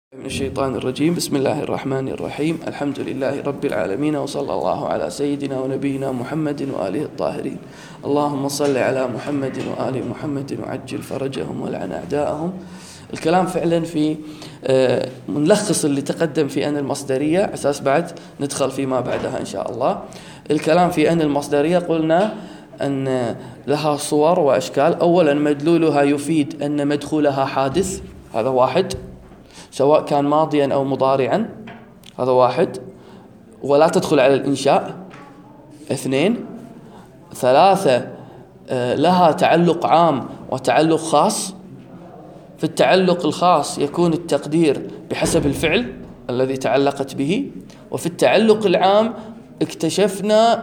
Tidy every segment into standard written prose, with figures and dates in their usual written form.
من الشيطان الرجيم. بسم الله الرحمن الرحيم. الحمد لله رب العالمين، وصلى الله على سيدنا ونبينا محمد وآله الطاهرين. اللهم صل على محمد وآل محمد وعجل فرجهم ولعن أعداءهم. الكلام فعلا في ملخص اللي تقدم في أن المصدرية، أساس بعد ندخل فيما بعدها إن شاء الله. الكلام في أن المصدرية قلنا أن لها صور وأشكال. أولا مدلولها يفيد أن مدخولها حادث، هذا واحد، سواء كان ماضيا أو مضارعا، هذا واحد، ولا تدخل على الإنشاء. اثنين، ثلاثة، لها تعلق عام وتعلق خاص. في التعلق الخاص يكون التقدير بحسب الفعل الذي تعلقت به، وفي التعلق العام اكتشفنا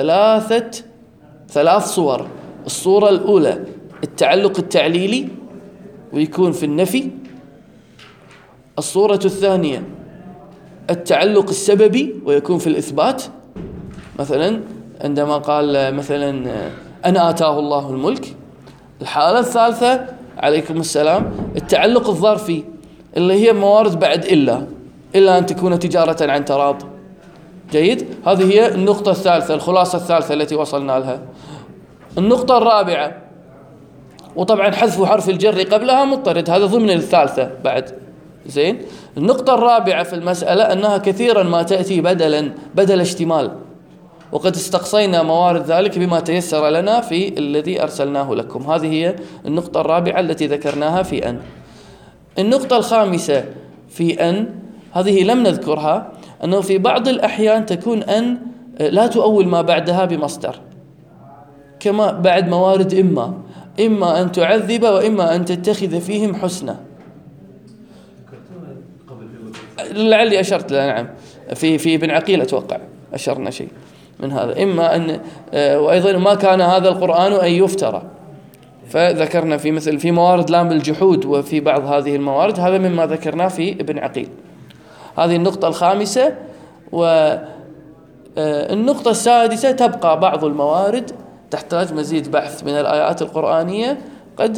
ثلاث صور. الصورة الأولى التعلق التعليلي ويكون في النفي. الصورة الثانية التعلق السببي ويكون في الإثبات، مثلا عندما قال مثلا أنا آتاه الله الملك. الحالة الثالثة عليكم السلام التعلق الظرفي، اللي هي موارد بعد إلا أن تكون تجارة عن تراض. جيد، هذه هي النقطة الثالثة، الخلاصة الثالثة التي وصلنا لها. النقطة الرابعة، وطبعا حذف حرف الجر قبلها مضطرد، هذا ضمن الثالثة بعد. زين، النقطة الرابعة في المسألة أنها كثيرا ما تأتي بدل اشتمال، وقد استقصينا موارد ذلك بما تيسر لنا في الذي أرسلناه لكم. هذه هي النقطة الرابعة التي ذكرناها في أن. النقطة الخامسة في أن، هذه لم نذكرها، أنه في بعض الأحيان تكون أن لا تؤول ما بعدها بمصدر، كما بعد موارد إما أن تعذب وإما أن تتخذ فيهم حسنا. لعلي أشرت له، نعم، في ابن عقيل أتوقع أشرنا شيء من هذا. إما أن وأيضا ما كان هذا القرآن أن يفترى، فذكرنا في مثل في موارد لام الجحود وفي بعض هذه الموارد، هذا مما ذكرناه في ابن عقيل. هذه النقطة الخامسة. والنقطة السادسة تبقى بعض الموارد تحتاج مزيد بحث من الآيات القرآنية، قد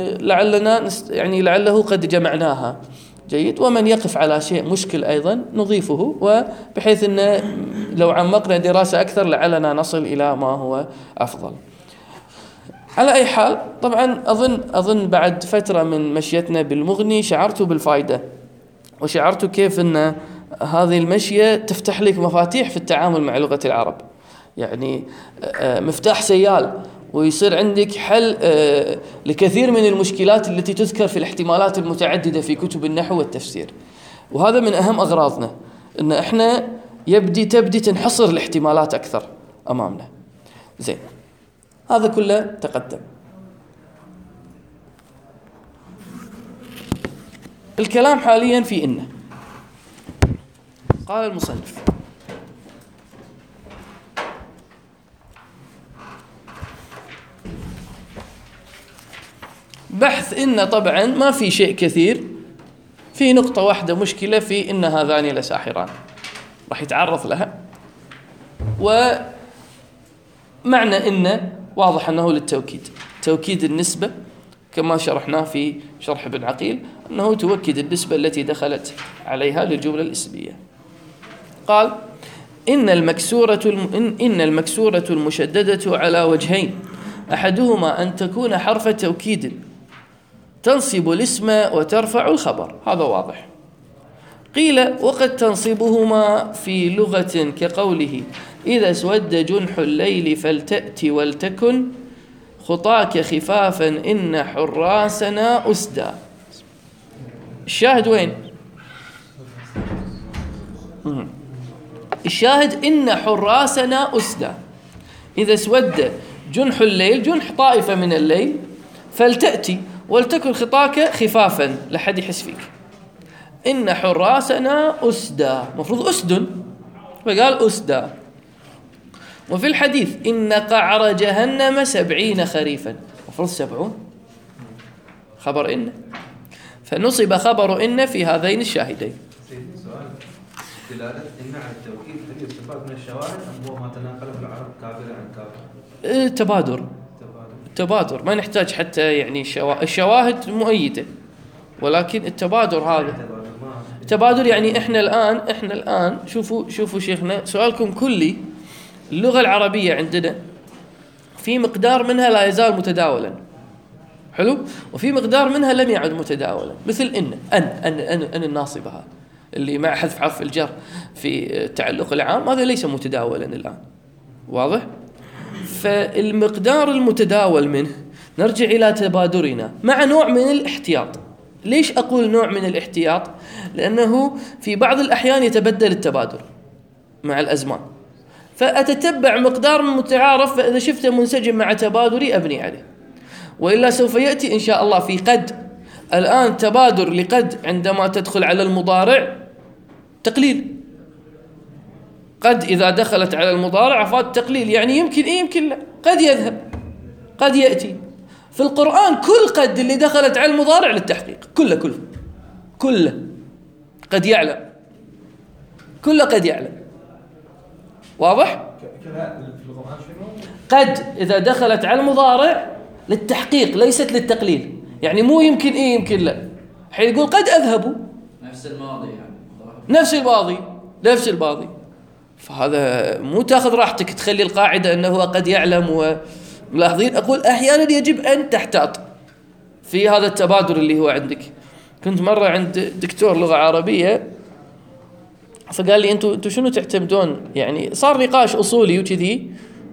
لعله قد جمعناها. جيد، ومن يقف على شيء مشكل أيضا نضيفه، وبحيث أن لو عمقنا دراسة أكثر لعلنا نصل إلى ما هو أفضل. على أي حال، طبعا أظن بعد فترة من مشيتنا بالمغني شعرت بالفائدة، وشعرت كيف أن هذه المشية تفتح لك مفاتيح في التعامل مع لغة العرب، يعني مفتاح سيال، ويصير عندك حل لكثير من المشكلات التي تذكر في الاحتمالات المتعددة في كتب النحو والتفسير. وهذا من أهم أغراضنا، أن إحنا تبدي تنحصر الاحتمالات أكثر أمامنا. زين، هذا كله تقدم. الكلام حاليا في إنه. قال المصنف: بحث إن طبعا ما في شيء كثير، في نقطة واحدة مشكلة في إن هذان لساحران، راح يتعرض لها. ومعنى إن واضح أنه للتوكيد، توكيد النسبة كما شرحناه في شرح ابن عقيل، أنه توكد النسبة التي دخلت عليها للجملة الاسمية. قال: إن المكسورة المشددة على وجهين، أحدهما أن تكون حرف توكيد تنصب الاسم وترفع الخبر، هذا واضح. قيل: وقد تنصبهما في لغة كقوله: إذا اسود جنح الليل فلتأتي ولتكن خطاك خفافا إن حراسنا أسدى. الشاهد وين؟ الشاهد إن حراسنا أسدى. إذا اسود جنح الليل، جنح طائفة من الليل، فلتأتي ولتكن خطاك خفافا، لحد يحس فيك. إن حراسنا أسدى، مفروض أسد، فقال أسدى. وفي الحديث: إن قعر جهنم 70 خريفا، مفروض 70، خبر إن، فنصب خبر إن في هذين الشاهدين. سؤال: دلالة إن على التوكيد هل يستفاد من الشواهد أم هو ما تناقله العرب كابر عن كابر؟ تبادر، ما نحتاج حتى يعني الشواهد مؤيدة، ولكن التبادر هذا تبادر يعني احنا الآن شوفوا شيخنا، سؤالكم كلي. اللغة العربية عندنا في مقدار منها لا يزال متداولا، حلو، وفي مقدار منها لم يعد متداولا، مثل أن الناصبة هذا اللي مع حذف حرف الجر في التعلق العام، هذا ليس متداولا الآن، واضح؟ فالمقدار المتداول منه نرجع إلى تبادرنا مع نوع من الاحتياط. ليش أقول نوع من الاحتياط؟ لأنه في بعض الأحيان يتبدل التبادر مع الأزمان، فأتتبع مقدار متعارف، فإذا شفته منسجم مع تبادري أبني عليه، وإلا سوف يأتي إن شاء الله في قد. الآن تبادر لقد عندما تدخل على المضارع تقليل، قد إذا دخلت على المضارع أفاد تقليل، يعني يمكن يمكن لا، قد يذهب قد يأتي. في القرآن كل قد اللي دخلت على المضارع للتحقيق، كله قد يعلم، كله قد يعلم، واضح؟ قد إذا دخلت على المضارع للتحقيق ليست للتقليل، يعني مو يمكن يمكن لا. حين يقول قد أذهبوا نفس الماضي يعني نفس الماضي، فهذا مو تاخذ راحتك تخلي القاعدة أنه قد يعلم. وملاحظين أقول أحيانا يجب أن تحتاط في هذا التبادر اللي هو عندك. كنت مرة عند دكتور لغة عربية فقال لي أنتوا شنو تعتمدون، يعني صار نقاش أصولي وكذي،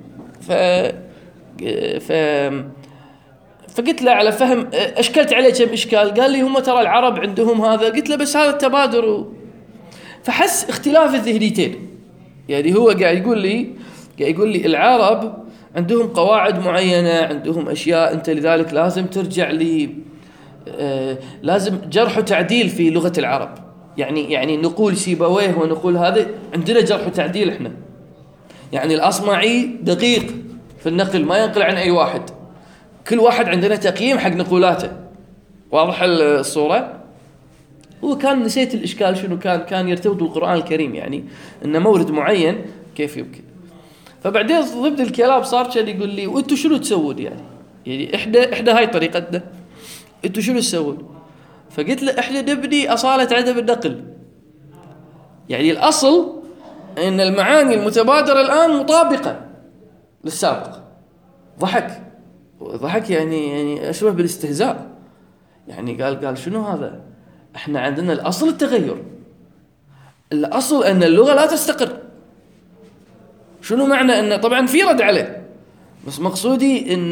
فقلت له على فهم، أشكلت عليه كم إشكال. قال لي هم ترى العرب عندهم هذا. قلت له بس هذا التبادر فحس اختلاف الذهنيتين. يعني هو قاعد يقول لي العرب عندهم قواعد معينة، عندهم أشياء أنت لذلك لازم ترجع لي، لازم جرح وتعديل في لغة العرب. يعني نقول سيبويه ونقول هذا، عندنا جرح وتعديل إحنا. يعني الأصمعي دقيق في النقل، ما ينقل عن أي واحد، كل واحد عندنا تقييم حق نقولاته، واضح الصورة؟ هو كان نسيت الإشكال شنو كان يرتبط بالقرآن الكريم، يعني إنه مورد معين كيف يمكن. فبعدين ضد الكلام صار كان يقول لي وانتوا شنو تسوون، يعني احنا هاي طريقتنا، انتوا شنو تسوون؟ فقلت له احنا نبني أصالة عدم النقل. يعني الأصل ان المعاني المتبادرة الآن مطابقة للسابق. ضحك يعني أشبه بالاستهزاء. يعني قال شنو هذا؟ احنا عندنا الأصل التغير، الأصل أن اللغة لا تستقر. شنو معنى أن طبعا في رد عليه، بس مقصودي إن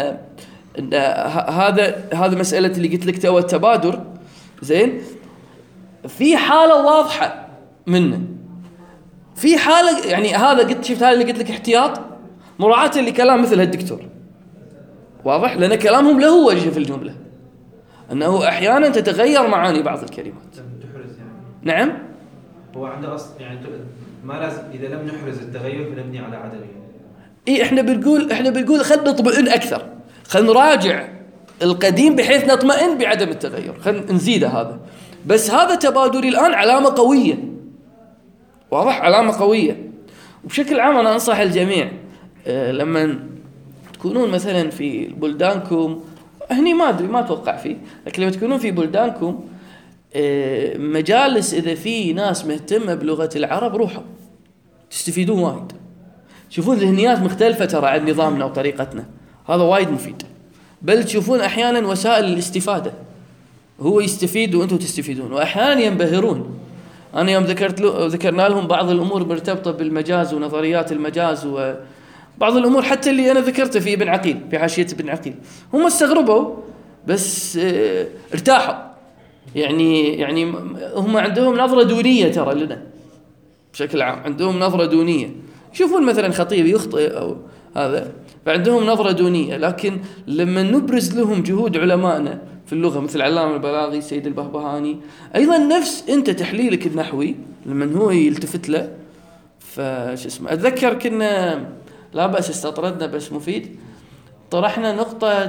هذا مسألة اللي قلت لك تو التبادر، زين، في حالة واضحة منه، في حالة يعني هذا شفت هذا اللي قلت لك احتياط مراعاة لكلام مثل هالدكتور، واضح؟ لأن كلامهم له وجه في الجملة، أنه أحيانا تتغير معاني بعض الكلمات. نعم، هو عنده أصل، يعني ما لازم إذا لم نحرز التغير فنبني على عدمه. احنا بنقول خلينا نطمئن اكثر، خلينا نراجع القديم بحيث نطمئن بعدم التغير، خلينا نزيده هذا. بس هذا تبادلي الآن علامة قوية، واضح؟ علامة قوية. وبشكل عام أنا أنصح الجميع لما تكونون مثلا في بلدانكم، هني ما أدري ما أتوقع فيه، لكن لما تكونون في بلدانكم مجالس إذا في ناس مهتمة بلغة العرب روحوا تستفيدون وايد، تشوفون ذهنيات مختلفة ترى عن نظامنا وطريقتنا، هذا وايد مفيد. بل تشوفون أحيانا وسائل الاستفادة، هو يستفيد وأنتم تستفيدون، وأحيانا ينبهرون. أنا يوم ذكرنا لهم بعض الأمور مرتبطة بالمجاز ونظريات المجاز وبعض الأمور حتى اللي أنا ذكرته في ابن عقيل، في حاشية ابن عقيل، هم استغربوا بس ارتاحوا. يعني هم عندهم نظرة دونية ترى لنا بشكل عام، عندهم نظرة دونية، يشوفون مثلا خطيب يخطئ أو هذا فعندهم نظرة دونية. لكن لما نبرز لهم جهود علمائنا في اللغة مثل علامة البلاغي سيد البهبهاني، أيضا نفس أنت تحليلك النحوي لما هو يلتفت له، فش اسمه، أتذكر كنا لا بأس استطردنا بس مفيد، طرحنا نقطة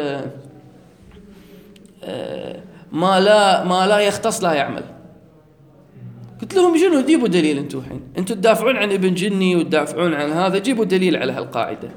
ما لا يختص لا يعمل. قلت لهم شنو جيبوا دليل انتم الحين، انتم تدافعون عن ابن جني وتدافعون عن هذا، جيبوا دليل على هالقاعدة.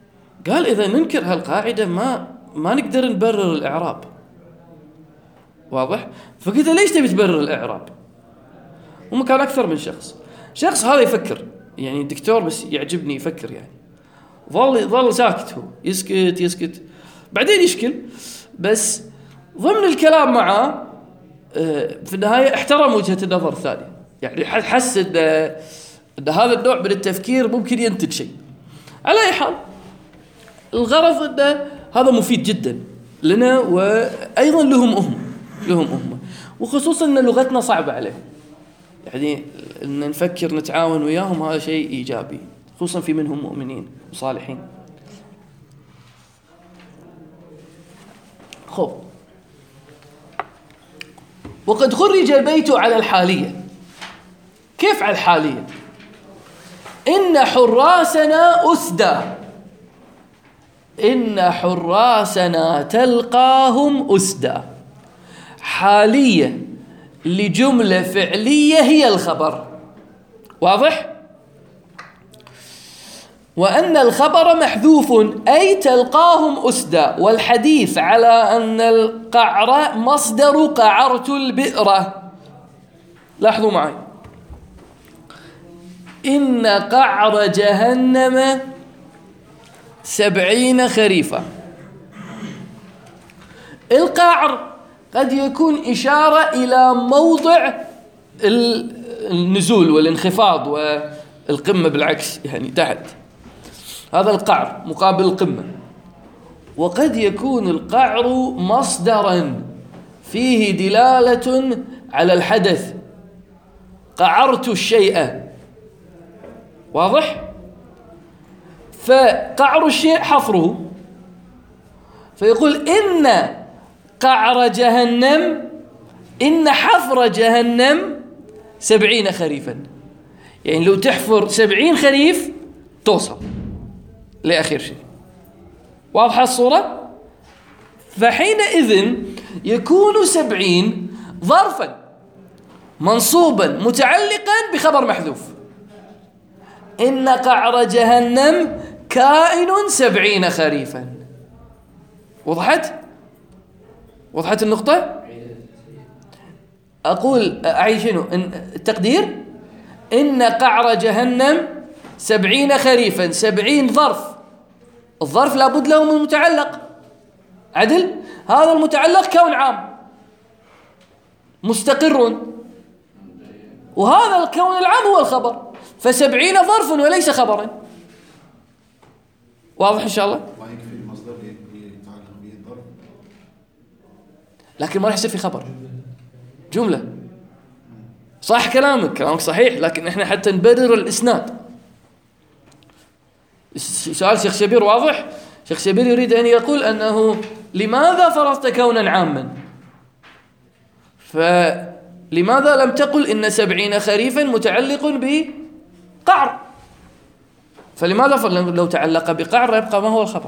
قال إذا ننكر هالقاعدة ما نقدر نبرر الإعراب، واضح؟ فقلت ليش تبي تبرر الإعراب؟ هم كان أكثر من شخص هذا يفكر، يعني الدكتور بس يعجبني يفكر، يعني ظل ساكت، هو يسكت بعدين يشكل، بس ضمن الكلام معه في النهاية احترم وجهة النظر الثانية، يعني حس ان هذا النوع من التفكير ممكن ينتج شيء. على أي حال الغرض أن هذا مفيد جدا لنا، وأيضا لهم هم، وخصوصا أن لغتنا صعبة عليهم، يعني أن نفكر نتعاون وياهم هذا شيء إيجابي، خصوصا في منهم مؤمنين وصالحين. خب، وقد خرج البيت على الحالية. كيف على الحالية؟ إن حراسنا تلقاهم أسدى. حالية لجملة فعلية هي الخبر، واضح؟ وأن الخبر محذوف، أي تلقاهم أسدى، والحديث على أن القعر مصدر قعرت البئر. لاحظوا معي، إن قعر جهنم 70 خريفا. القعر قد يكون إشارة إلى موضع النزول والانخفاض والقمة بالعكس، يعني تحت، هذا القعر مقابل القمة. وقد يكون القعر مصدرا فيه دلالة على الحدث، قعرت الشيء، واضح؟ فقعر الشيء حفره، فيقول إن قعر جهنم، إن حفر جهنم 70 خريفا، يعني لو تحفر 70 خريف توصل لآخر شيء. واضحة الصورة؟ فحينئذ يكون 70 ظرفا منصوبا متعلقا بخبر محذوف. إن قعر جهنم كائن 70 خريفا. وضحت النقطة؟ أقول أعيد شنو التقدير؟ إن قعر جهنم 70 خريفا، 70 ظرف، الظرف لابد له من متعلق، عدل؟ هذا المتعلق كون عام مستقر، وهذا الكون العام هو الخبر، ف70 ظرف وليس خبرا. واضح إن شاء الله؟ ما يكفي المصدر يتعلق به الظرف، لكن ما راح يصير في خبر، جملة. صح كلامك صحيح، لكن احنا حتى نبرر الإسناد. سؤال شيخ شبير واضح؟ شيخ شبير يريد أن يقول أنه لماذا فرضت كونا عاما؟ فلماذا لم تقل إن 70 خريفا متعلق بقعر؟ فلماذا لو تعلق بقعر يبقى ما هو الخبر؟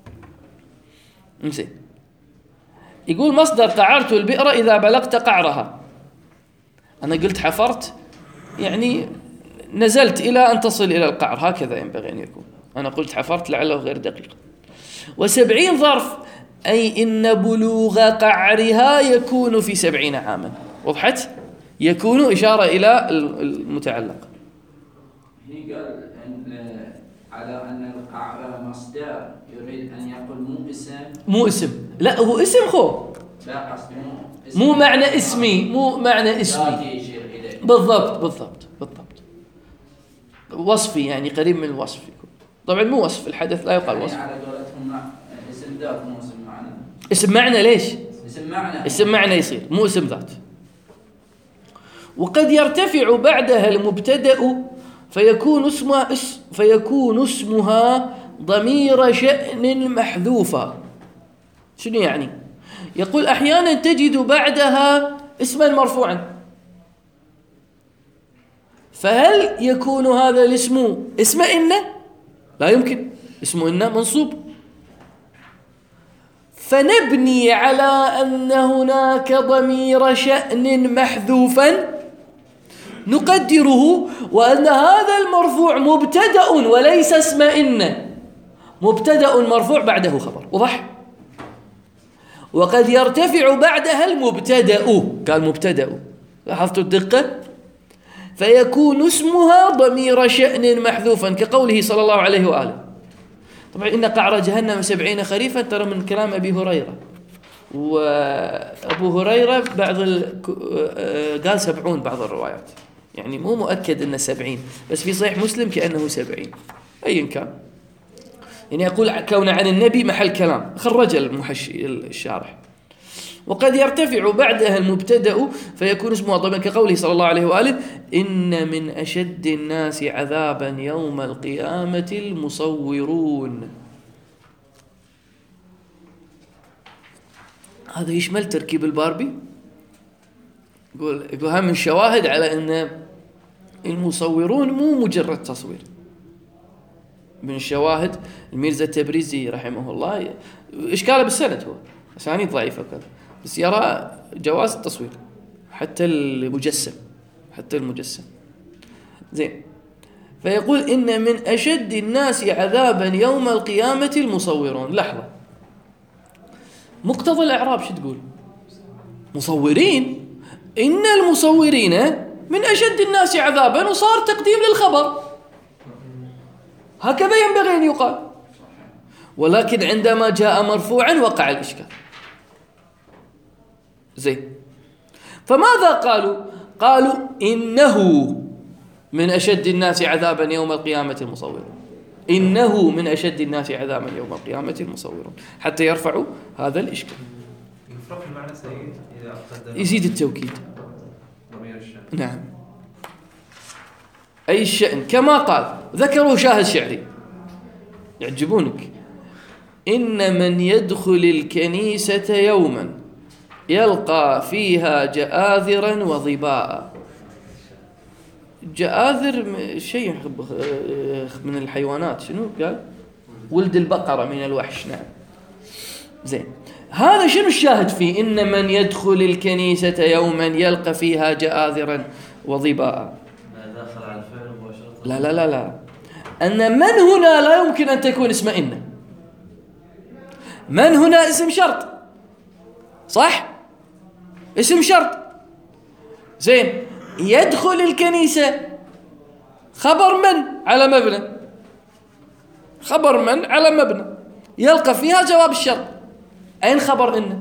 نسي. يقول مصدر قعرت البئر إذا بلغت قعرها. أنا قلت حفرت، يعني نزلت إلى أن تصل إلى القعر، هكذا ينبغي أن يكون. أنا قلت حفرت لعله غير دقيق. 70 ظرف، أي إن بلوغ قعرها يكون في 70 عاما. وضحت؟ يكون إشارة إلى المتعلق. هي قال على أن القعر مصدر، يريد أن يقول مو اسم. لا، هو اسم لا قصدي مو معنى اسمي، بالضبط وصفي، يعني قريب من الوصف. طبعا مو وصف، الحدث لا يقال وصف. على قولتهم اسم ذات مو اسم معنى. اسم معنى ليش؟ اسم معنى يصير، مو اسم ذات. وقد يرتفع بعدها المبتدأ فيكون اسمها ضمير شأن محذوفا. شنو يعني؟ يقول أحيانا تجد بعدها اسما مرفوعا، فهل يكون هذا الاسم اسم إن؟ لا يمكن، اسم إن منصوب، فنبني على أن هناك ضمير شأن محذوفا نقدره، وأن هذا المرفوع مبتدأ وليس اسم إن، مبتدأ مرفوع بعده خبر. وضح؟ وقد يرتفع بعدها المبتدأ، قال مبتدأ، لاحظتوا الدقة؟ فيكون اسمها ضمير شأن محذوفا كقوله صلى الله عليه وآله. طبعا إن قعر جهنم 70 خريفا ترى من كلام أبي هريرة، وأبو هريرة قال 70 بعض الروايات، يعني مو مؤكد أنه 70، بس في صحيح مسلم كأنه 70 أيا كان. يعني يقول كون عن النبي محل كلام، خرج الشارح. وقد يرتفع بعدها المبتدأ فيكون اسمه ضمير كقوله صلى الله عليه وآله إن من أشد الناس عذابا يوم القيامة المصورون. هذا يشمل تركيب الباربي. يقول هم من الشواهد على أن المصورون مو مجرد تصوير. من الشواهد الميرزا التبريزي رحمه الله إشكاله بالسند، هو أسانيد ضعيفة كذا، بس يرى جواز التصوير حتى المجسم، زين. فيقول إن من أشد الناس عذابا يوم القيامة المصورون. لحظة، مقتضى الإعراب شو تقول؟ مصورين، إن المصورين من أشد الناس عذابا، وصار تقديم للخبر، هكذا ينبغي أن يقال. ولكن عندما جاء مرفوعا وقع الإشكال. زين، فماذا قالوا؟ قالوا إنه من أشد الناس عذابا يوم القيامة المصورون، إنه من أشد الناس عذابا يوم القيامة المصورون، حتى يرفعوا هذا الإشكال. يفرق المعنى سيد إذا قدم يزيد التوكيد. ضمير الشأن. نعم، أي الشأن كما قال. ذكروا شاهد شعري يعجبونك: إن من يدخل الكنيسة يوما يلقى فيها جآذرا وظباء. جآذر شيء من الحيوانات، شنو قال؟ ولد البقرة من الوحش. نعم، زين. هذا شنو الشاهد فيه؟ إن من يدخل الكنيسة يوما يلقى فيها جآذرا وظباء. داخل على الفعل مباشرة. لا لا لا لا، أن من هنا لا يمكن أن تكون اسم إن. من هنا اسم شرط، صح؟ اسم شرط. زين، يدخل الكنيسة خبر من على مبنى، خبر من على مبنى، يلقى فيها جواب الشرط. أين خبر إن؟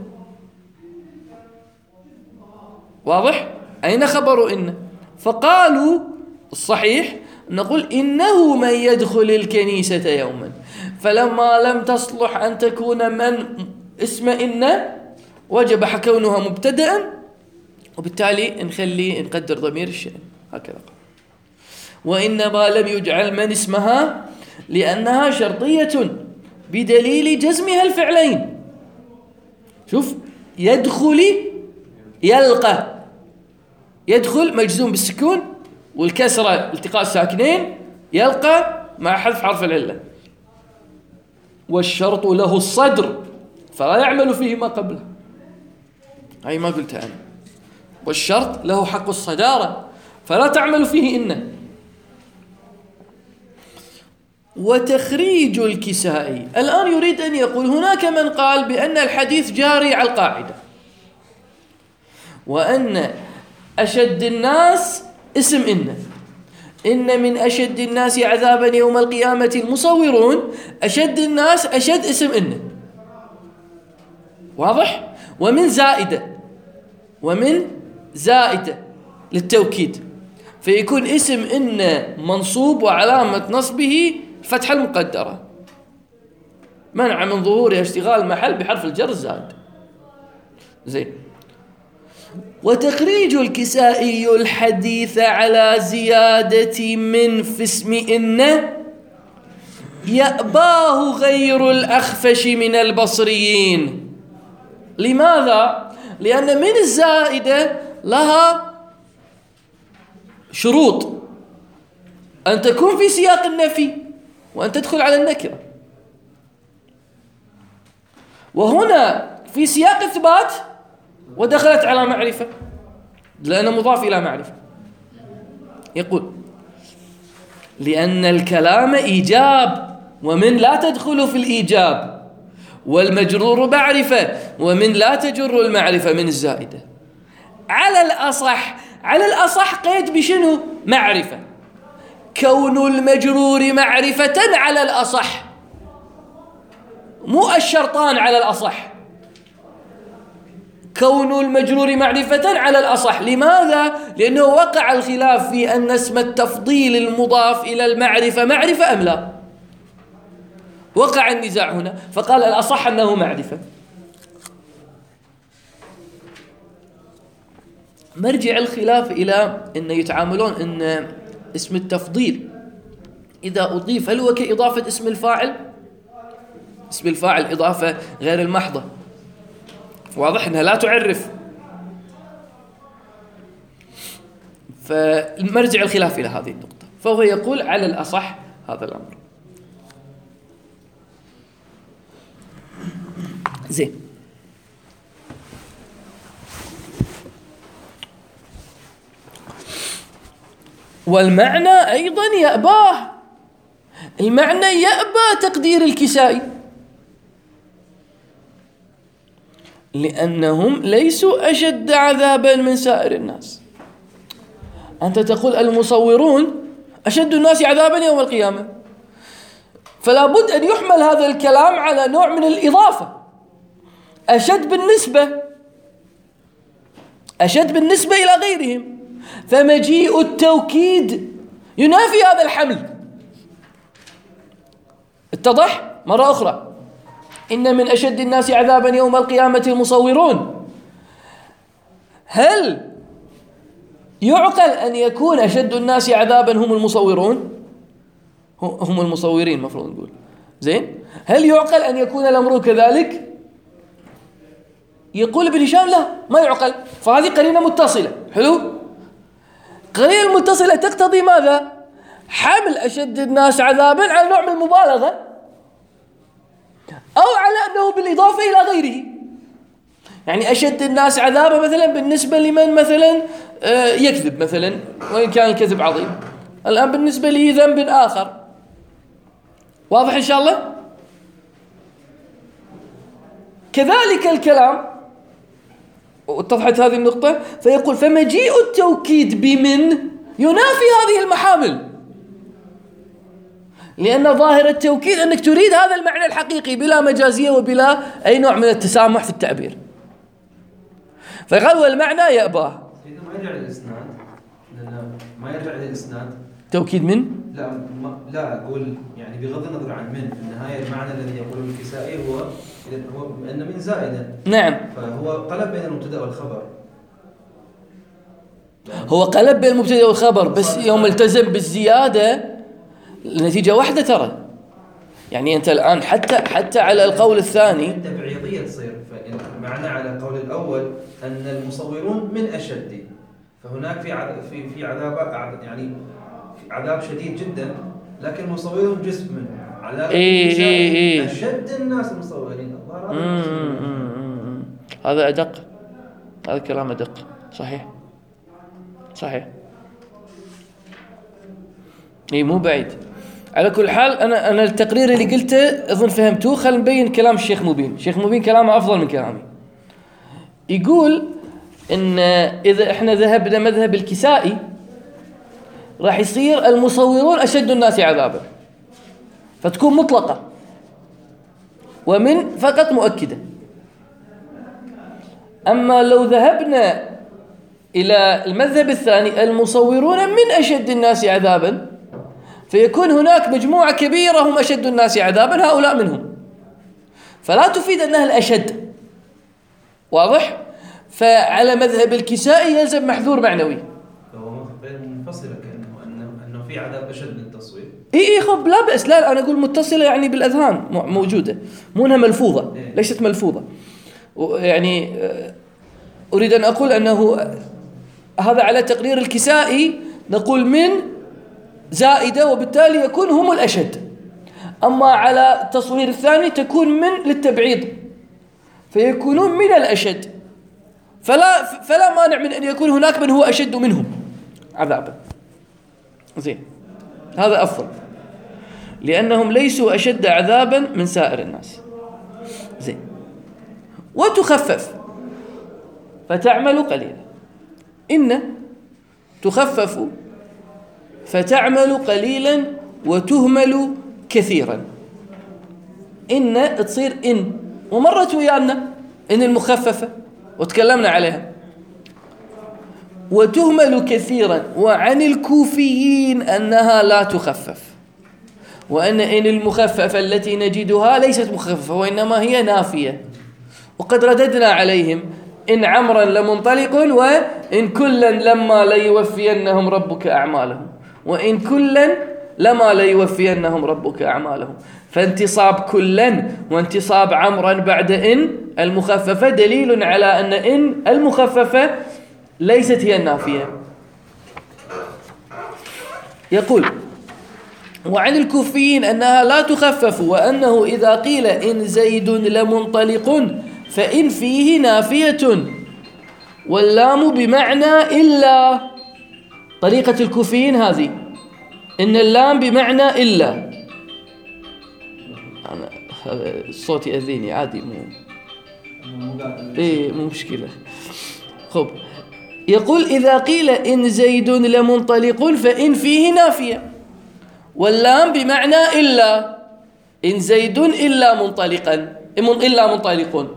واضح؟ أين خبر إن؟ فقالوا الصحيح نقول إنه من يدخل الكنيسة يوما، فلما لم تصلح أن تكون من اسم إن وجب كونها مبتدأ، وبالتالي نقدر ضمير الشأن هكذا. وإنما لم يجعل من اسمها لأنها شرطية بدليل جزمها الفعلين. شوف، يدخل يلقى، يدخل مجزوم بالسكون والكسرة التقاء الساكنين، يلقى مع حذف حرف العلة. والشرط له الصدر فلا يعمل فيه ما قبله، هاي ما قلتها أنا. والشرط له حق الصدارة فلا تعمل فيه إن. وتخريج الكسائي الآن يريد أن يقول هناك من قال بأن الحديث جاري على القاعدة، وأن أشد الناس اسم إن من أشد الناس عذابا يوم القيامة المصورون. أشد الناس أشد اسم إن، واضح؟ ومن زائدة للتوكيد، فيكون اسم إن منصوب وعلامة نصبه فتح المقدرة منع من ظهورها اشتغال محل بحرف الجر الزائد. زين. وتخريج الكسائي الحديث على زيادة من في اسم إن يأباه غير الأخفش من البصريين. لماذا؟ لأن من الزائدة لها شروط، أن تكون في سياق النفي وأن تدخل على النكرة، وهنا في سياق إثبات ودخلت على معرفة لأنه مضاف إلى معرفة. يقول لأن الكلام إيجاب ومن لا تدخل في الإيجاب، والمجرور معرفة، ومن لا تجر المعرفة من الزائدة. على الأصح قيد بشنو؟ معرفة. كون المجرور معرفة على الأصح، مو الشرطان على الأصح. كون المجرور معرفة على الأصح. لماذا؟ لأنه وقع الخلاف في أن اسم التفضيل المضاف إلى المعرفة معرفة أم لا. وقع النزاع هنا، فقال الأصح أنه معرفة. مرجع الخلاف إلى أن يتعاملون أن اسم التفضيل إذا أضيف هل هو كإضافة اسم الفاعل؟ اسم الفاعل إضافة غير المحضة، واضح أنها لا تعرف. فمرجع الخلاف إلى هذه النقطة، فهو يقول على الأصح هذا الأمر. زين. والمعنى أيضا يأباه. المعنى يأبى تقدير الكسائي، لأنهم ليسوا أشد عذابا من سائر الناس. أنت تقول المصورون أشد الناس عذابا يوم القيامة، فلا بد أن يحمل هذا الكلام على نوع من الإضافة. أشد بالنسبة إلى غيرهم، فمجيء التوكيد ينافي هذا الحمل. اتضح مرة أخرى، إن من أشد الناس عذابا يوم القيامة المصورون. هل يعقل أن يكون أشد الناس عذابا هم المصورون؟ هم المصورين مفروض نقول. زين، هل يعقل أن يكون الأمر كذلك؟ يقول ابن هشام لا، ما يعقل. فهذه قرينة متصلة. حلو. قرينة المتصلة تقتضي ماذا؟ حمل أشد الناس عذابا على نوع من المبالغة، أو على أنه بالإضافة إلى غيره. يعني أشد الناس عذابا مثلا بالنسبة لمن مثلا يكذب مثلا، وإن كان الكذب عظيم. الآن بالنسبة لي ذنب آخر. واضح إن شاء الله؟ كذلك الكلام، واتضحت هذه النقطة. فيقول فمجيء التوكيد بمن ينافي هذه المحامل، لأن ظاهر التوكيد أنك تريد هذا المعنى الحقيقي بلا مجازية وبلا أي نوع من التسامح في التعبير. فقال والمعنى يأباه. إذا ما يرجع للإسناد، ما يرجع للإسناد توكيد من؟ لا أقول يعني بغض النظر عن من، في النهاية المعنى الذي يقوله الكسائي هو أن من زائدة. نعم. فهو قلب بين المبتدأ والخبر. هو قلب بين المبتدأ والخبر، بس يوم التزم بالزيادة النتيجة واحدة ترى. يعني أنت الآن حتى على القول الثاني تبعيضية تصير. فمعنى على القول الأول أن المصورون من أشد، فهناك في عذاب، يعني في عذاب شديد جدا، لكن المصورون جزء منه. عذاب أشد الناس المصورين. هذا أدق، هذا كلام أدق. صحيح. مو بعيد. على كل حال أنا التقرير اللي قلته أظن فهمتوه. خلينا نبين كلام الشيخ مبين. الشيخ مبين كلامه أفضل من كلامي. يقول إن إذا إحنا ذهبنا مذهب الكسائي راح يصير المصورون أشد الناس عذابا، فتكون مطلقة، ومن فقط مؤكدة. أما لو ذهبنا إلى المذهب الثاني المصورون من أشد الناس عذابا، فيكون هناك مجموعة كبيرة هم أشد الناس عذابا، هؤلاء منهم، فلا تفيد أنها الأشد. واضح؟ فعلى مذهب الكسائي يلزم محذور معنوي. فهو غير منفصلة، أنه في عذاب أشد من التصوير. خب لا بأس. لا أنا أقول متصلة يعني بالأذهان موجودة، مو أنها ملفوظة. ليست ملفوظة. يعني أريد أن أقول أنه هذا على تقرير الكسائي نقول من زائدة، وبالتالي يكون هم الأشد. أما على التصوير الثاني تكون من للتبعيض، فيكونون من الأشد. فلا مانع من أن يكون هناك من هو أشد منهم عذابا. زين، هذا أفضل، لأنهم ليسوا أشد عذابا من سائر الناس. زين. وتخفف فتعمل قليلا. إن تخفف فتعمل قليلا وتهمل كثيرا. إن تصير إن، ومرت ويانا إن المخففة وتكلمنا عليها. وتهمل كثيرا. وعن الكوفيين أنها لا تخفف، وأن إن المخففة التي نجدها ليست مخففة وإنما هي نافية. وقد رددنا عليهم: إن عمرا لمنطلق، وإن كلا لما ليوفينهم ربك أعمالهم، وإن كلا لما ليوفينهم ربك أعمالهم. فانتصاب كلا وانتصاب عمرا بعد إن المخففة دليل على أن إن المخففة ليست هي النافية. يقول: وعن الكوفيين أنها لا تخفف، وأنه إذا قيل إن زيد لمنطلق فإن فيه نافية، واللام بمعنى إلا. طريقة الكوفيين هذه، إن اللام بمعنى إلا. أنا الصوت يأذيني عادي، مو مشكلة. خب، يقول: إذا قيل إن زيد لمنطلق فإن فيه نافية، واللام بمعنى إلا. إن زيد إلا منطلقا، إلا منطلقون،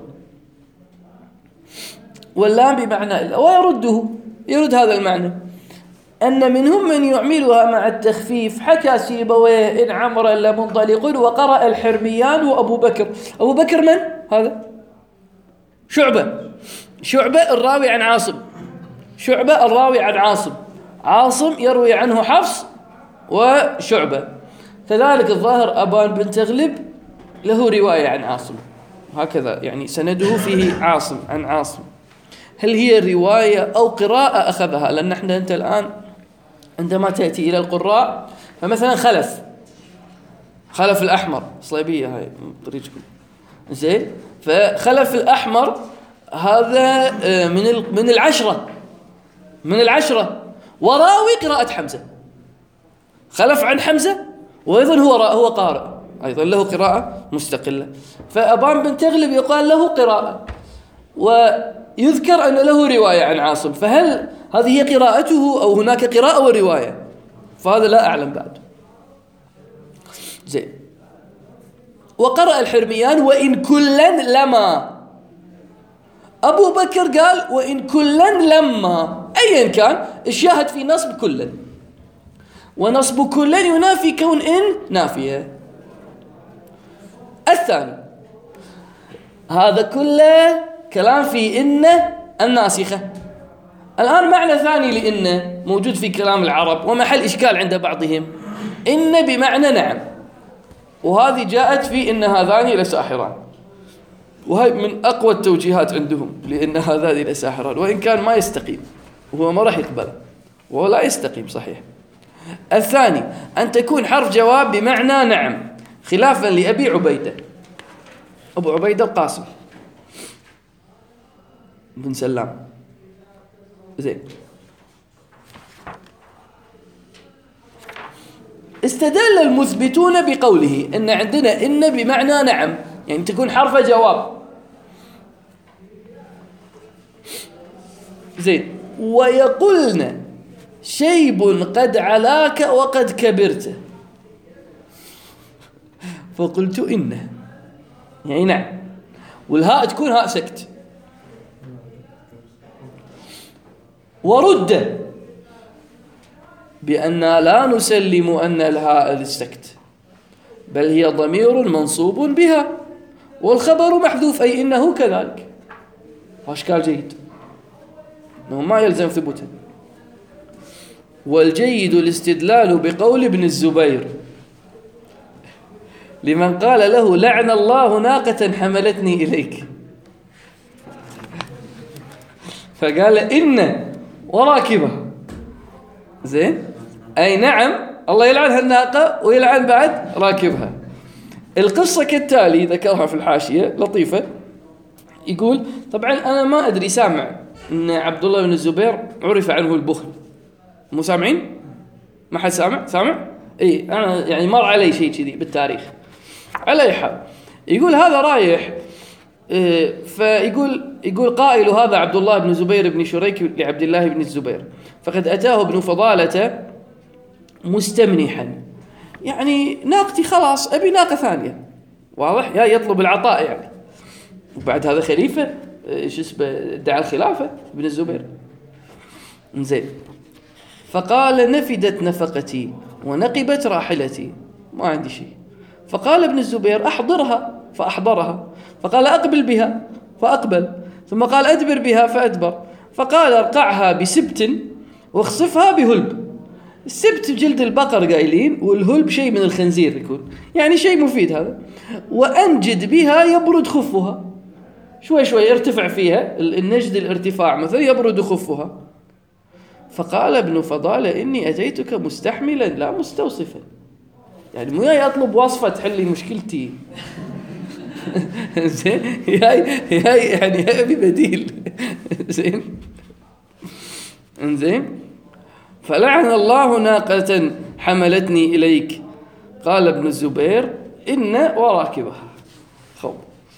واللام بمعنى إلا. يرد هذا المعنى، أن منهم من يعملها مع التخفيف. حكى سيبويه: إن عمرا لمنطلق. وقرأ الحرميان وأبو بكر. أبو بكر من هذا؟ شعبة الراوي عن عاصم. شعبة الراوي عن عاصم. عاصم يروي عنه حفص وشعبة. كذلك الظاهر أبان بن تغلب له رواية عن عاصم، هكذا يعني سنده فيه عاصم عن عاصم. هل هي رواية أو قراءة أخذها؟ لأن احنا أنت الآن عندما تأتي إلى القراء، فمثلا خلف الأحمر، صليبية هاي طريقكم زين. فخلف الأحمر هذا من العشرة وراوي قراءة حمزة. خلف عن حمزة، وأيضا هو قارئ، أيضا له قراءة مستقلة. فأبان بن تغلب يقال له قراءة، ويذكر أن له رواية عن عاصم. فهل هذه هي قراءته أو هناك قراءة ورواية؟ فهذا لا أعلم بعد. زين. وقرأ الحرميان: وإن كلا لما. أبو بكر قال: وإن كلا لما. أيا كان، الشاهد في نصب كلا، ونصب كلا ينافي كون إن نافية. الثاني، هذا كله كلام في إن الناسخة. الآن معنى ثاني لإن موجود في كلام العرب ومحل إشكال عند بعضهم: إن بمعنى نعم، وهذه جاءت في إن هذان لساحران، وهي من أقوى التوجيهات عندهم لإن هذان لساحران، وإن كان ما يستقيم، وهو ما راح يقبل، وهو لا يستقيم صحيح. الثاني أن تكون حرف جواب بمعنى نعم، خلافا لأبي عبيدة. أبو عبيدة القاسم بن سلام. زين. استدل المثبتون بقوله إن عندنا إن بمعنى نعم، يعني تكون حرف جواب. زين. ويقولن شيب قد علاك وقد كبرت، فقلت إنه، يعني نعم، والهاء تكون هاء سكت. ورد بأن لا نسلم أن الهاء للسكت، بل هي ضمير منصوب بها، والخبر محذوف، أي إنه كذلك. واشكال جيد، إنه ما يلزم ثبوته. والجيد الاستدلال بقول ابن الزبير لمن قال له: لعن الله ناقة حملتني إليك، فقال إن وراكبها. زين، أي نعم، الله يلعن هالناقة ويلعن بعد راكبها. القصة كالتالي، ذكرها في الحاشية لطيفة. يقول: طبعا أنا ما أدري، سامع أن عبد الله بن الزبير عرف عنه البخل. مو سامعين؟ ما حد سامع؟ إيه، أنا يعني مر علي شيء كذي بالتاريخ. على أي حال، يقول هذا رايح يقول قائل هذا عبد الله بن زبير بن شريك لعبد الله بن الزبير، فقد أتاه ابن فضالة مستمنحا، يعني ناقتي خلاص أبي ناقة ثانية، واضح، يا يطلب العطاء يعني. وبعد هذا خليفة شو اسمه ادعى الخلافة ابن الزبير. زين. فقال نفدت نفقتي ونقبت راحلتي، ما عندي شيء. فقال ابن الزبير أحضرها، فأحضرها. فقال أقبل بها، فأقبل. ثم قال أدبر بها، فأدبر. فقال ارقعها بسبت واخصفها بهلب. السبت جلد البقر قايلين، والهلب شيء من الخنزير يكون، يعني شيء مفيد هذا. وأنجد بها يبرد خفها، شوي شوي ارتفع فيها النجد، الارتفاع مثلا يبرد خفها. فقال ابن فضالة إني أتيتك مستحملا لا مستوصفا، يعني مو جاي أطلب وصفة تحل لي مشكلتي. زين، هاي يعني أبي بديل. زين. انزين. فلعن الله ناقة حملتني إليك. قال ابن الزبير إن وراكبها. خب.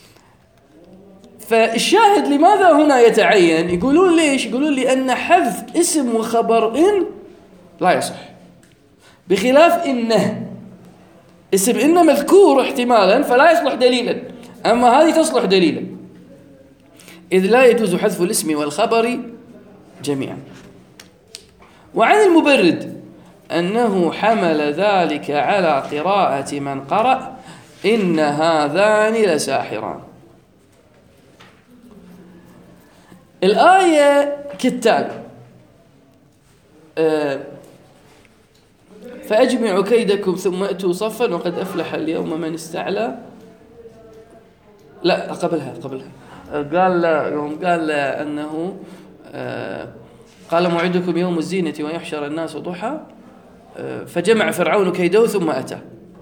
فالشاهد لماذا هنا يتعين؟ يقولون ليش؟ يقولون لأن حذف اسم وخبر إن لا يصح، بخلاف إنه اسم إن مذكور احتمالا فلا يصلح دليلا، أما هذه تصلح دليلا، إذ لا يجوز حذف الاسم والخبر جميعا. وعن المبرد أنه حمل ذلك على قراءة من قرأ إن هذان لساحران. الآية كالتالي: فأجمعوا كيدكم ثم أتوا صفا وقد أفلح اليوم من استعلى. لا، قبلها قال أنه قال موعدكم يوم الزينة ويحشر الناس ضحى، فجمع فرعون كيده ثم أتى.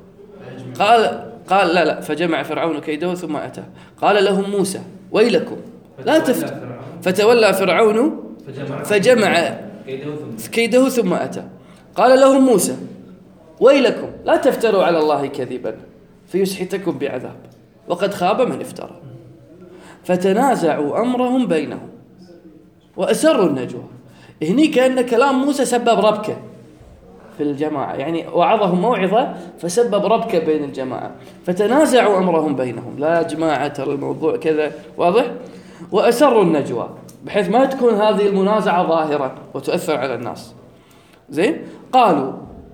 قال لا فجمع فرعون كيده ثم أتى. قال لهم موسى ويلكم لا تفتروا، فتولى فرعون فجمع كيده ثم أتى. قال لهم موسى ويلكم لا تفتروا على الله كذبا فيسحتكم بعذاب وقد خاب من افترى. فتنازعوا أمرهم بينهم وأسروا النجوى. هني كأن كلام موسى سبب ربكة في الجماعة، يعني وعظهم موعظة فسبب ربكة بين الجماعة. فتنازعوا أمرهم بينهم، لا يا جماعة ترى الموضوع كذا، واضح؟ وأسروا النجوى بحيث ما تكون هذه المنازعة ظاهرة وتؤثر على الناس. زين. قالوا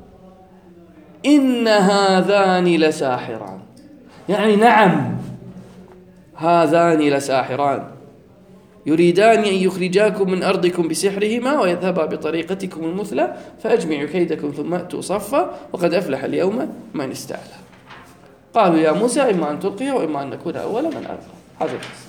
إن هذان لساحران، يعني نعم هذان لساحران يريدان أن يخرجاكم من أرضكم بسحرهما ويذهبا بطريقتكم المثلى فأجمعوا كيدكم ثم أتوا صفا وقد أفلح اليوم من استعلى. قالوا يا موسى إما أن تلقي وإما أن نكون أول من ألقى. هذا القصة.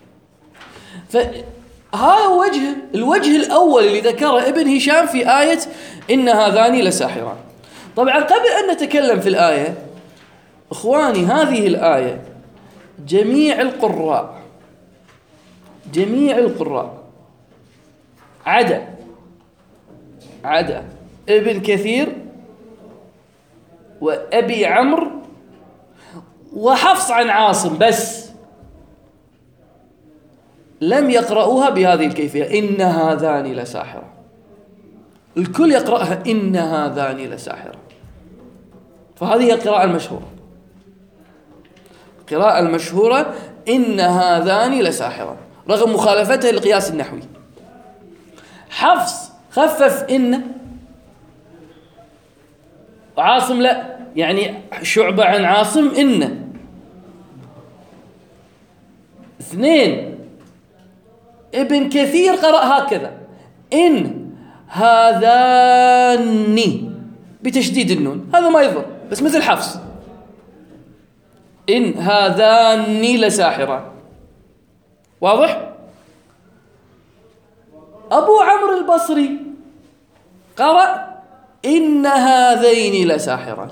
فهذا الوجه الأول اللي ذكره ابن هشام في آية إن هذان لساحران. طبعا قبل أن نتكلم في الآية، إخواني، هذه الآية جميع القراء عدا ابن كثير وأبي عمرو وحفص عن عاصم بس لم يقرأوها بهذه الكيفية إن هذان لساحرة. الكل يقرأها إن هذان لساحرة. فهذه هي القراءة المشهورة إن هذان لساحرة، رغم مخالفتها للقياس النحوي. حفص خفف إن، عاصم لا، يعني شعبة عن عاصم إن. 2 ابن كثير قرأ هكذا إن هذان بتشديد النون، هذا ما يضر، بس مثل حفص إن هذان لساحران. واضح؟ أبو عمرو البصري قرأ إن هذين لساحران.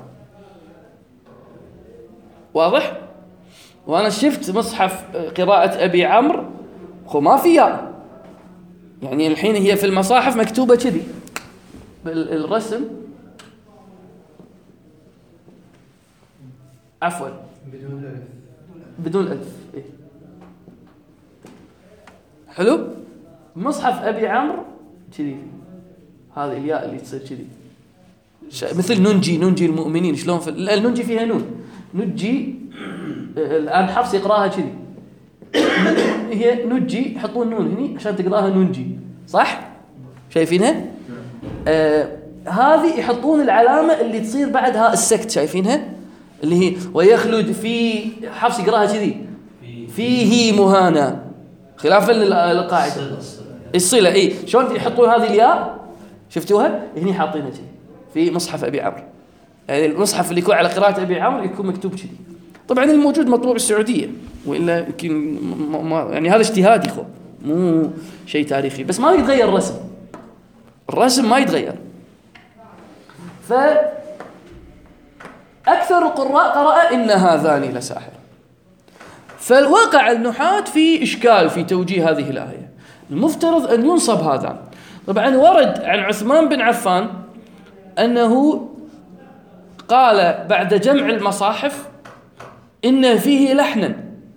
واضح؟ وأنا شفت مصحف قراءة أبي عمرو ما فيها، يعني الحين هي في المصاحف مكتوبة كذي بالرسم، عفوا بدون ألف. إيه؟ حلو. مصحف أبي عمرو كذي، هذه الياء اللي تصير كذي مثل ننجي المؤمنين. شلون الننجي فيها نون، نجي الآن حفص يقراها كذي، هي نجي يحطون نون هني عشان تقراها ننجي، صح؟ شايفينها؟ هذه يحطون العلامة اللي تصير بعد هاء السكت، شايفينها؟ اللي هي ويخلد في، حفص يقراها كذي فيه مهانا، خلافا للقاعدة الصلة. اي شلون يحطون هذه الياء؟ شفتوها؟ هني حاطينها كذي في مصحف أبي عمرو، يعني المصحف اللي يكون على قراءة أبي عمرو يكون مكتوب كذي. طبعا الموجود مطبوع بالسعودية، وإلا يمكن يعني هذا اجتهادي خو، مو شيء تاريخي، بس ما يتغير الرسم ما يتغير. فأكثر القراء قرأ إن هذان لساحر. فالواقع النحاة في إشكال في توجيه هذه الآية، المفترض أن ينصب هذان. طبعا ورد عن عثمان بن عفان أنه قال بعد جمع المصاحف إن فيه لحنا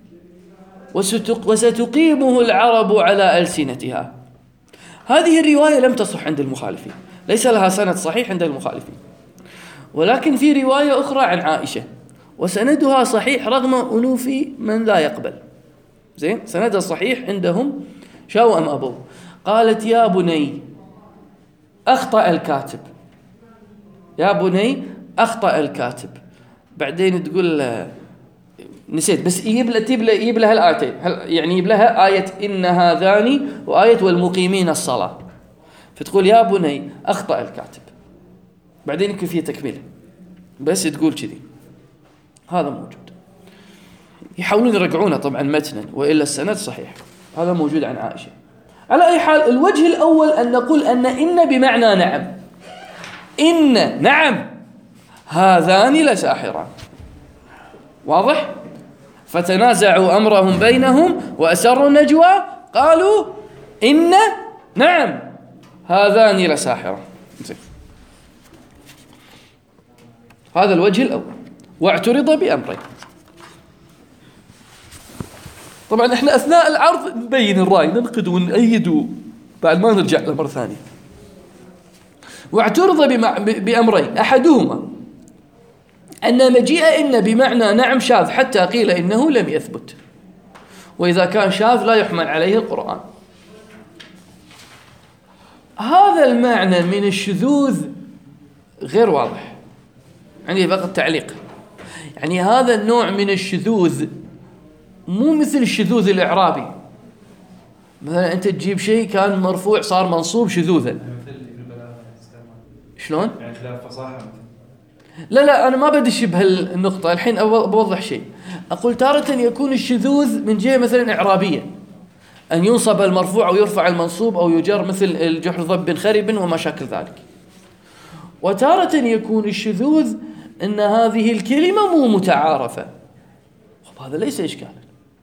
وستقيمه العرب على ألسنتها. هذه الرواية لم تصح عند المخالفين، ليس لها سند صحيح عند المخالفين، ولكن في رواية أخرى عن عائشة وسندها صحيح رغم أنوف من لا يقبل. زين، سندها صحيح عندهم شاو أم أبو. قالت يا بني أخطأ الكاتب، يا بني أخطأ الكاتب. بعدين تقول نسيت، بس يجيب لها الآيتين، يعني يجيب لها آية إن هذان وآية والمقيمين الصلاة، فتقول يا بني أخطأ الكاتب، بعدين يمكن فيه تكملة، بس تقول كذي. هذا موجود، يحاولون يرجعونه طبعا متنا، وإلا السند صحيح. هذا موجود عن عائشة. على أي حال، الوجه الأول أن نقول أن بمعنى نعم، إن نعم هذان لساحران، واضح؟ فتنازعوا أمرهم بينهم وأسروا النجوى قالوا إن نعم هذان لساحران. هذا الوجه الأول. واعترض بأمرين. طبعا احنا أثناء العرض نبين الرأي، ننقد ونأيد بعد ما نرجع له مرة ثانية. واعترض بأمرين، أحدهما أن مجيء إن بمعنى نعم شاذ حتى قيل إنه لم يثبت، وإذا كان شاذ لا يحمل عليه القرآن. هذا المعنى من الشذوذ غير واضح، عندي فقط تعليق. يعني هذا النوع من الشذوذ مو مثل الشذوذ الإعرابي، مثلا أنت تجيب شيء كان مرفوع صار منصوب شذوذا. شلون؟ يعني خلاف فصاحة. لا أنا ما بدش بهالنقطة الحين، بوضح شيء. أقول تارة يكون الشذوذ من جهة مثلا إعرابية، أن ينصب المرفوع أو يرفع المنصوب أو يجر، مثل الجحر ضب خرب وما شاكل ذلك. وتارة يكون الشذوذ أن هذه الكلمة مو متعارفة. هذا ليس إشكالا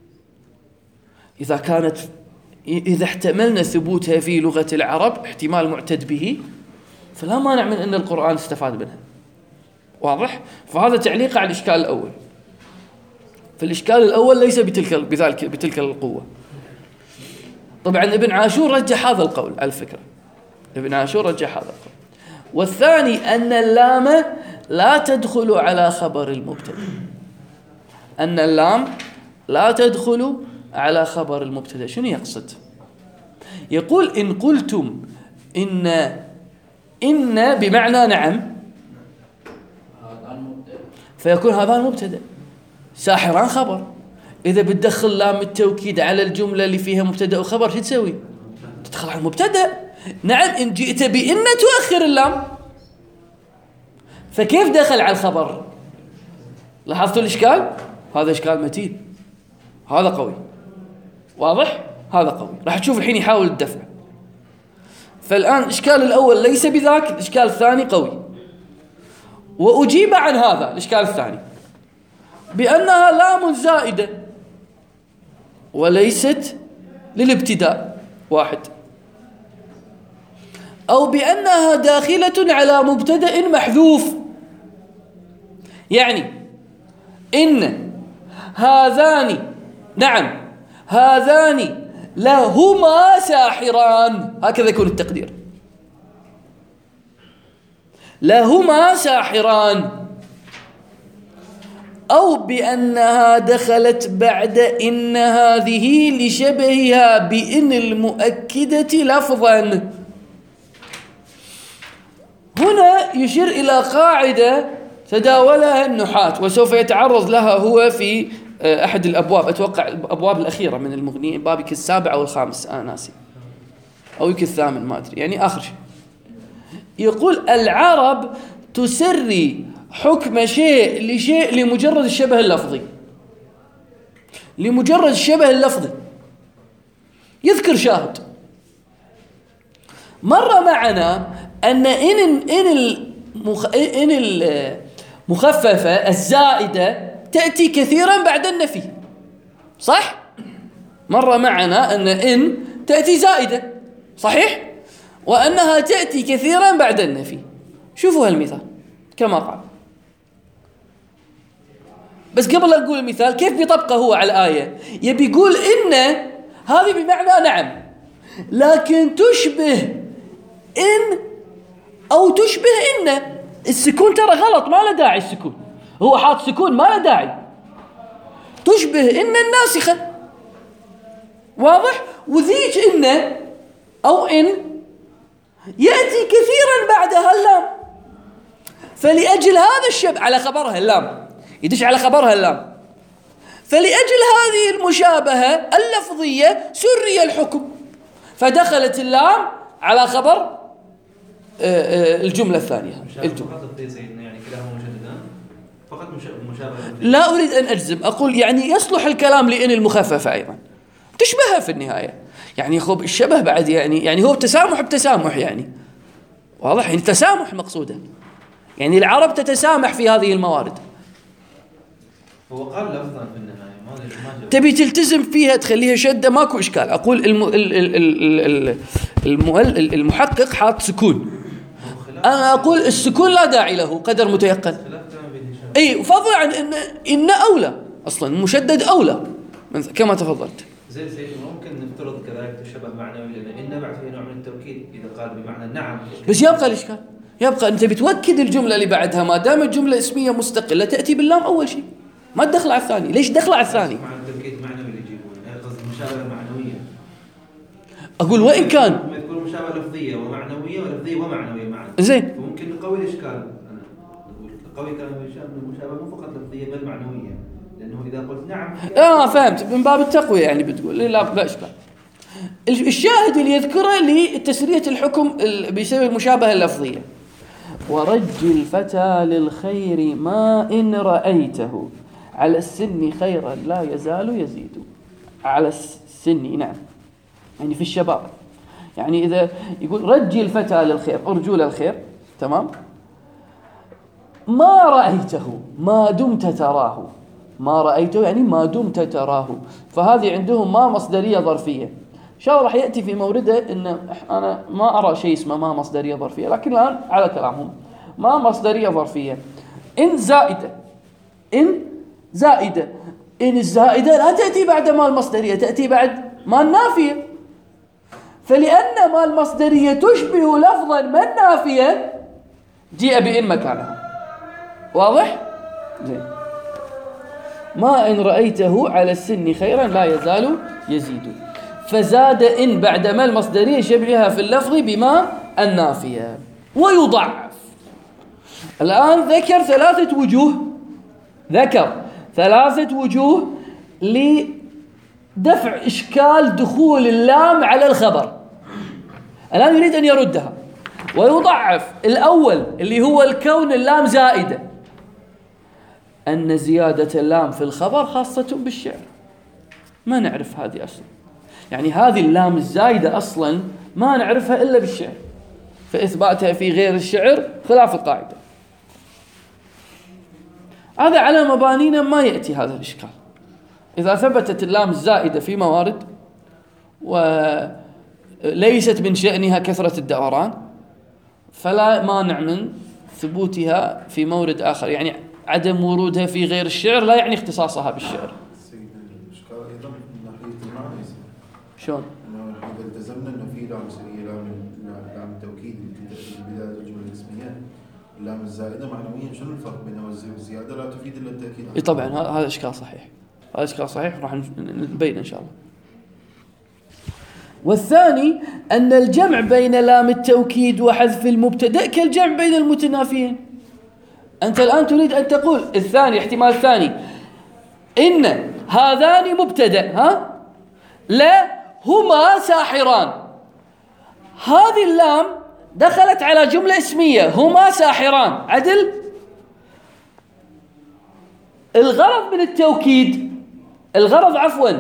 إذا احتملنا ثبوتها في لغة العرب احتمال معتد به، فلا مانع من أن القرآن استفاد منها. واضح؟ فهذا تعليق على الإشكال الأول. فالإشكال الأول ليس بتلك القوة. طبعا ابن عاشور رجح هذا القول على الفكرة، ابن عاشور رجح هذا القول. والثاني أن اللام لا تدخل على خبر المبتدأ، أن اللام لا تدخل على خبر المبتدأ. شنو يقصد؟ يقول إن قلتم إن بمعنى نعم، فيكون هذا المبتدأ، ساحران خبر. إذا بتدخل لام التوكيد على الجملة اللي فيها مبتدأ وخبر شو تسوي؟ تدخل على المبتدأ. نعم إن جئت بإن تؤخر اللام، فكيف دخل على الخبر؟ لاحظتوا الإشكال؟ هذا إشكال متين، هذا قوي، واضح؟ هذا قوي. راح تشوف الحين يحاول الدفع. فالآن الإشكال الأول ليس بذاك، الإشكال الثاني قوي. وأجيب عن هذا الإشكال الثاني بأنها لام زائدة وليست للابتداء، واحد، أو بأنها داخلة على مبتدأ محذوف. يعني إن هذان نعم هذان لهما ساحران، هكذا يكون التقدير، لهما ساحران، أو بأنها دخلت بعد إن هذه لشبهها بإن المؤكدة لفظا. هنا يشير إلى قاعدة تداولها النحاة وسوف يتعرض لها هو في أحد الأبواب، أتوقع الأبواب الأخيرة من المغني، بابك السابع أو الخامس أنا ناسي، أو يمكن الثامن ما أدري، يعني آخر شيء. يقول العرب تسري حكم شيء لشيء لمجرد الشبه اللفظي، لمجرد الشبه اللفظي. يذكر شاهد مر معنا أن إن المخففة الزائدة تأتي كثيرا بعد النفي، صح؟ مر معنا أن إن تأتي زائدة، صحيح؟ وأنها تأتي كثيرا بعد النفي. شوفوا هالمثال كما قال. بس قبل أن أقول المثال كيف بيطبقه هو على الآية، يبي يقول إن هذه بمعنى نعم، لكن تشبه إن أو تشبه إن. السكون ترى غلط، ما له داعي السكون، هو حاط سكون ما له داعي. تشبه إن الناسخة، واضح؟ وذيك إن أو إن يأتي كثيرا بعدها اللام، فلأجل هذا الشبه على خبرها اللام، يدش على خبرها اللام، فلأجل هذه المشابهة اللفظية سري الحكم، فدخلت اللام على خبر الجملة الثانية. الجملة يعني كلاهما مشددان فقط مشابهة. لا أريد أن أجزم، أقول يعني يصلح الكلام لإن المخففة أيضا تشبهها في النهاية، يعني خب الشبه بعد يعني هو تسامح بتسامح، يعني واضح، يعني تسامح مقصودا، يعني العرب تتسامح في هذه الموارد. هو قال لفظا في النهاية ما تبي تلتزم فيها تخليها شدة ماكو إشكال. أقول المحقق حاط سكون، أنا أقول السكون لا داعي له قدر متيقن. أي فضلا عن إن أولى، أصلا المشدد أولى كما تفضلت. زي ممكن نفترض كذلك الشبه معنوي، لأن إن بعد فيه نوع من التوكيد إذا قال بمعنى نعم. بس يبقى الإشكال، يبقى أنت بتوكد الجملة اللي بعدها ما دام الجملة اسمية مستقلة تأتي باللام أول شيء، ما تدخل على الثاني. ليش دخل على الثاني؟ مع التوكيد معنوي اللي يجيبونه، قصد المشابهة المعنوية. أقول وإن كان تكون مشابهة لفظية ومعنوية ولفظية ومعنوية معا. زين. ممكن نقوي الإشكال، أنا أقول قوي كلام المشابهة مو فقط لفظية بل معنوية، لأنه إذا قلت نعم. فهمت، من باب التقوية يعني بتقول لا إشكال. الشاهد اللي يذكره لتسرية الحكم بسبب المشابهة اللفظية. ورج الفتى للخير ما إن رأيته على السن خيرا لا يزال يزيد. على السن نعم، يعني في الشباب، يعني إذا يقول رجي الفتى للخير، أرجو للخير، تمام، ما رأيته ما دمت تراه، ما رأيته يعني ما دمت تراه، فهذه عندهم ما مصدرية ظرفية. إن شاء الله راح يأتي في مورده إن أنا ما أرى شيء اسمه ما مصدرية ظرفية، لكن الآن على كلامهم ما مصدرية ظرفية. إن زائدة، إن زائدة، إن الزائدة لا تأتي بعد ما المصدرية، تأتي بعد ما النافية، فلأن ما المصدرية تشبه لفظا ما النافية جيء بإن مكانها. واضح؟ زين. ما إن رأيته على السن خيرا لا يزال يزيد، فزاد إن بعد ما المصدرية شبهها في اللفظ بما النافية. ويضعف. الآن ذكر ثلاثة وجوه لدفع إشكال دخول اللام على الخبر، الآن يريد أن يردها. ويضعف الأول اللي هو الكون اللام زائدة، أن زيادة اللام في الخبر خاصة بالشعر، ما نعرف هذه أصلا، يعني هذه اللام الزايدة أصلا ما نعرفها إلا بالشعر، فإثباتها في غير الشعر خلاف القاعدة. هذا على مبانينا ما يأتي هذا الإشكال. إذا ثبتت اللام الزائدة في موارد وليست من شأنها كثرة الدوران، فلا مانع من ثبوتها في مورد آخر، يعني عدم ورودها في غير الشعر لا يعني اختصاصها بالشعر. شلون؟ إذا التزمنا إنه في لام سرية لام التوكيد اللي في بداية الجملة الاسمية، اللام الزائدة معنويا شنو الفرق بينها والزيادة لا تفيد إلا التأكيد؟ اي طبعا هذا إشكال صحيح، هذا إشكال صحيح راح نبين إن شاء الله. والثاني أن الجمع بين لام التوكيد وحذف المبتدأ كالجمع بين المتنافيين. أنت الآن تريد أن تقول الثاني، احتمال الثاني إن هذان مبتدأ لا هما ساحران، هذه اللام دخلت على جملة اسمية هما ساحران، عدل. الغرض من التوكيد، الغرض عفوا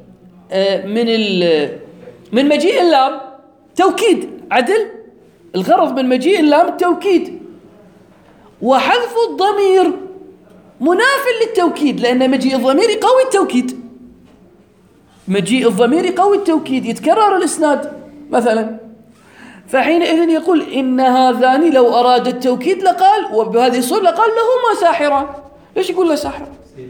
من مجيء اللام توكيد، عدل. الغرض من مجيء اللام التوكيد، وحذف الضمير مناف للتوكيد، لأن مجيء الضمير يقوي التوكيد، مجيء الضمير يقوي التوكيد، يتكرر الإسناد مثلا. فحينئذ يقول إن هذان لو أراد التوكيد لقال، وبهذه الصورة لقال لهما ساحران. ليش يقول له ساحر؟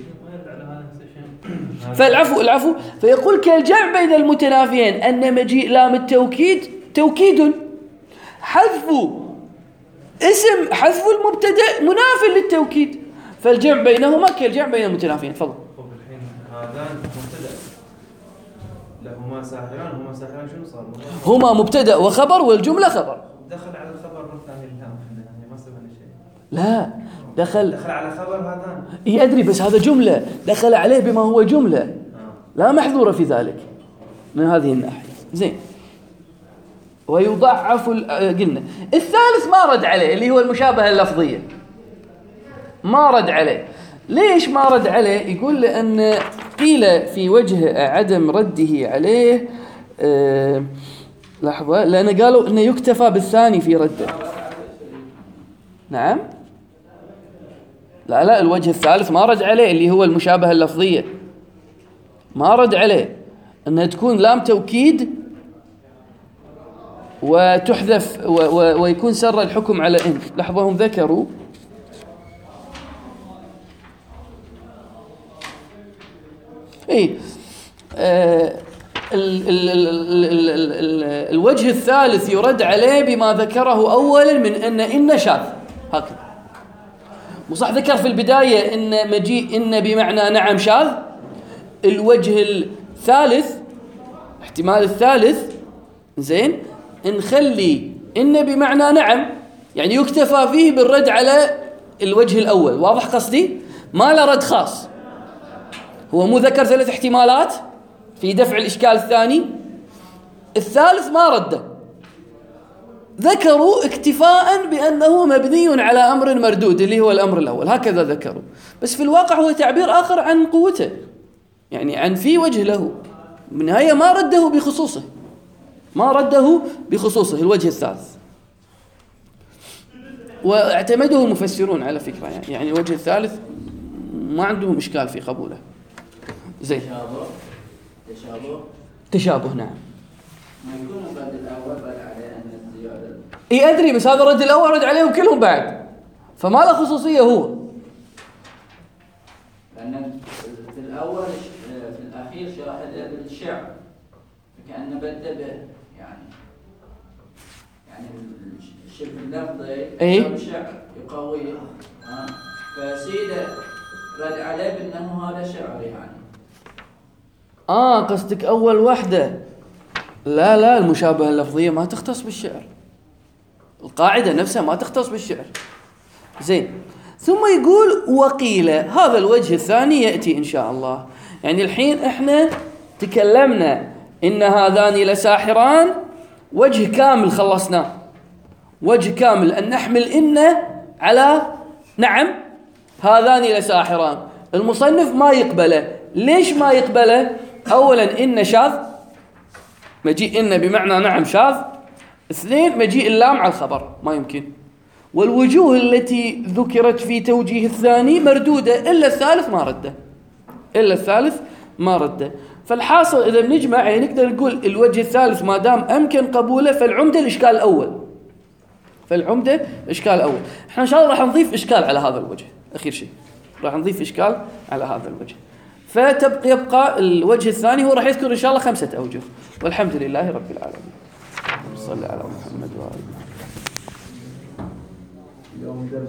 فالعفو فيقول كالجمع بين المتنافيين أن مجيء لام التوكيد توكيد، حذف المبتدأ مناف للتوكيد، فالجمع بينهما كالجمع بين المتنافيين. تفضل. الحين هذان مبتدأ لهما ساحران، هما ساحران شنو صار؟ هما مبتدأ وخبر والجملة خبر. دخل على الخبر مرة ثانية اللام، يعني ما سوى شيء. لا دخل على خبر هذان. اي ادري، بس هذا جملة دخل عليه بما هو جملة لا محظورة في ذلك من هذه الناحية. زين. ويضعف قلنا الثالث ما رد عليه، اللي هو المشابهة اللفظية، ما رد عليه. ليش ما رد عليه؟ يقول لأن قيل في وجه عدم رده عليه لحظة، لأن قالوا إنه يكتفى بالثاني في رده. نعم، لا الوجه الثالث ما رد عليه، اللي هو المشابهة اللفظية، ما رد عليه أنها تكون لام توكيد وتحذف ويكون سر الحكم على إن. لحظة، هم ذكروا الوجه الثالث يرد عليه بما ذكره أولا من إن شاذ، هكذا وصح ذكر في البداية إن مجيء إن بمعنى نعم شاذ. الوجه الثالث، احتمال الثالث، زين، نخلي إن بمعنى نعم، يعني يكتفى فيه بالرد على الوجه الأول. واضح قصدي؟ ما له رد خاص، هو مو ذكر 3 احتمالات في دفع الإشكال الثاني، الثالث ما رده، ذكروا اكتفاء بأنه مبني على أمر مردود اللي هو الأمر الأول، هكذا ذكروا. بس في الواقع هو تعبير آخر عن قوته، يعني عن في وجه له، بالنهاية ما رده بخصوصه، ما رده بخصوصه الوجه الثالث. واعتمده المفسرون على فكرة، يعني الوجه الثالث ما عندهم إشكال في قبوله. زين. تشابه نعم. ما يكون الرد الأول رد عليه أن الزيادة. إيه أدري، بس هذا الرد الأول رد عليهم كلهم بعد، فما له خصوصية هو. لأن في الأول في الأخير شاهد بالشعر، كأنه بدأ به يعني الشبه اللفظي بالشعر يقويه، فسيده رد عليه بأنه هذا شعر يعني. قصدك أول وحدة. لا المشابهة اللفظية ما تختص بالشعر، القاعدة نفسها ما تختص بالشعر. زين. ثم يقول وقيل، هذا الوجه الثاني يأتي إن شاء الله. يعني الحين إحنا تكلمنا إن هذان لساحران، وجه كامل خلصناه، وجه كامل أن نحمل إن على نعم هذان لساحران. المصنف ما يقبله. ليش ما يقبله؟ أولا إن شاذ، مجيء إن بمعنى نعم شاذ. 2 مجيء اللام على الخبر ما يمكن. والوجوه التي ذكرت في توجيه الثاني مردودة، إلا الثالث ما رده. فالحاصل إذا بنجمع يعني نقدر نقول الوجه الثالث ما دام أمكن قبوله فالعمدة الإشكال الأول. احنا إن شاء الله راح نضيف إشكال على هذا الوجه، أخير شيء راح نضيف إشكال على هذا الوجه. يبقى الوجه الثاني هو راح يذكر إن شاء الله 5 أوجه. والحمد لله رب العالمين. صلى على محمد وآله.